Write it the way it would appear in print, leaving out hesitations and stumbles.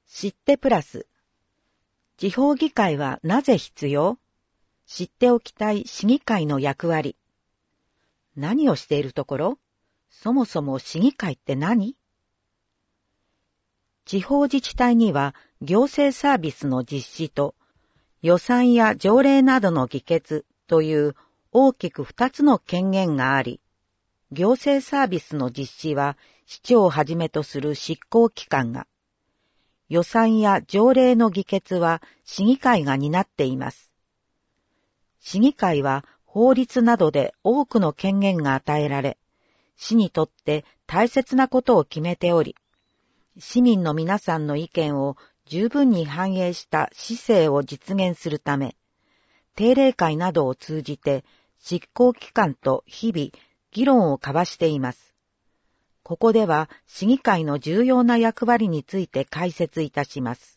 知ってプラス。地方議会はなぜ必要？知っておきたい市議会の役割。何をしているところ？そもそも市議会って何？地方自治体には行政サービスの実施と予算や条例などの議決という大きく2つの権限があり、行政サービスの実施は市長をはじめとする執行機関が、予算や条例の議決は市議会が担っています。市議会は法律などで多くの権限が与えられ、市にとって大切なことを決めており、市民の皆さんの意見を十分に反映した市政を実現するため、定例会などを通じて執行機関と日々議論を交わしています。ここでは市議会の重要な役割について解説いたします。